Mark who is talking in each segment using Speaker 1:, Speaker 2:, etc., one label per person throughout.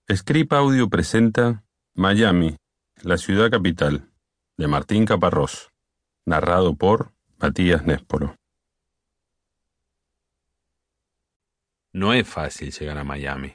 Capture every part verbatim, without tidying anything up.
Speaker 1: Script Audio presenta Miami, la ciudad capital, de Martín Caparrós, narrado por Matías Néspolo. No es fácil llegar a Miami.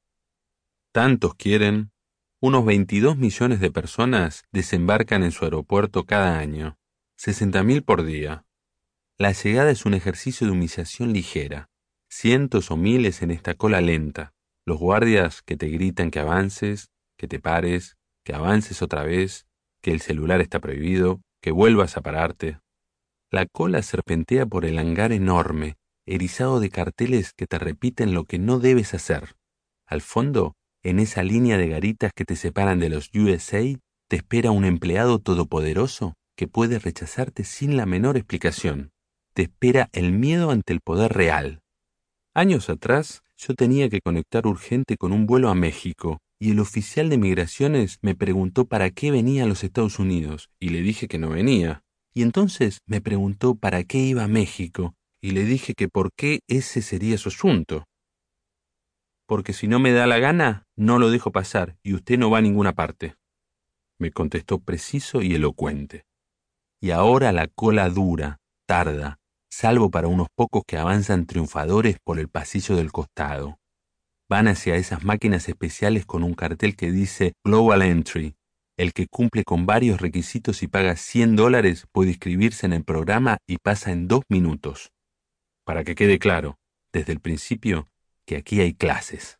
Speaker 1: Tantos quieren, unos veintidós millones de personas desembarcan en su aeropuerto cada año, sesenta mil por día. La llegada es un ejercicio de humillación ligera, cientos o miles en esta cola lenta. Los guardias que te gritan que avances, que te pares, que avances otra vez, que el celular está prohibido, que vuelvas a pararte. La cola serpentea por el hangar enorme, erizado de carteles que te repiten lo que no debes hacer. Al fondo, en esa línea de garitas que te separan de los U S A, te espera un empleado todopoderoso que puede rechazarte sin la menor explicación. Te espera el miedo ante el poder real. Años atrás, yo tenía que conectar urgente con un vuelo a México, y el oficial de migraciones me preguntó para qué venía a los Estados Unidos, y le dije que no venía. Y entonces me preguntó para qué iba a México, y le dije que por qué ese sería su asunto. Porque si no me da la gana, no lo dejo pasar, y usted no va a ninguna parte. Me contestó preciso y elocuente. Y ahora la cola dura, tarda, salvo para unos pocos que avanzan triunfadores por el pasillo del costado. Van hacia esas máquinas especiales con un cartel que dice Global Entry. El que cumple con varios requisitos y paga cien dólares puede inscribirse en el programa y pasa en dos minutos. Para que quede claro, desde el principio, que aquí hay clases.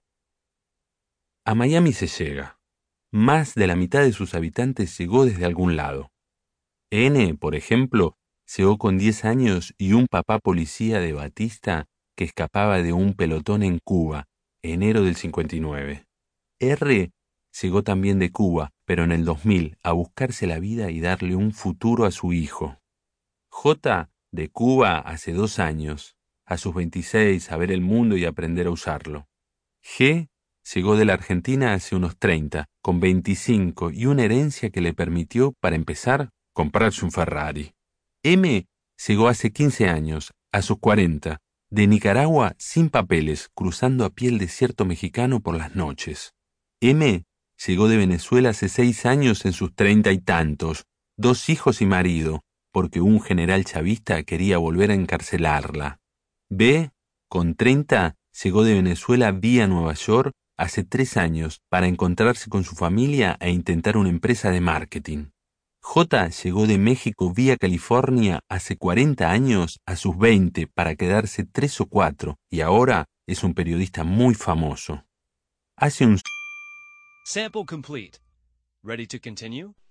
Speaker 1: A Miami se llega. Más de la mitad de sus habitantes llegó desde algún lado. N, por ejemplo, llegó con diez años y un papá policía de Batista que escapaba de un pelotón en Cuba, enero del cincuenta y nueve. R llegó también de Cuba, pero en el dos mil, a buscarse la vida y darle un futuro a su hijo. J de Cuba hace dos años, a sus veintiséis, a ver el mundo y aprender a usarlo. G llegó de la Argentina hace unos treinta, con veinticinco y una herencia que le permitió, para empezar, comprarse un Ferrari. M llegó hace quince años, a sus cuarenta, de Nicaragua sin papeles, cruzando a pie el desierto mexicano por las noches. M llegó de Venezuela hace seis años en sus treinta y tantos, dos hijos y marido, porque un general chavista quería volver a encarcelarla. B, con treinta, llegó de Venezuela vía Nueva York hace tres años para encontrarse con su familia e intentar una empresa de marketing. J llegó de México vía California hace cuarenta años a sus veinte para quedarse tres o cuatro y ahora es un periodista muy famoso. Hace un...
Speaker 2: Sample complete. Ready to continue?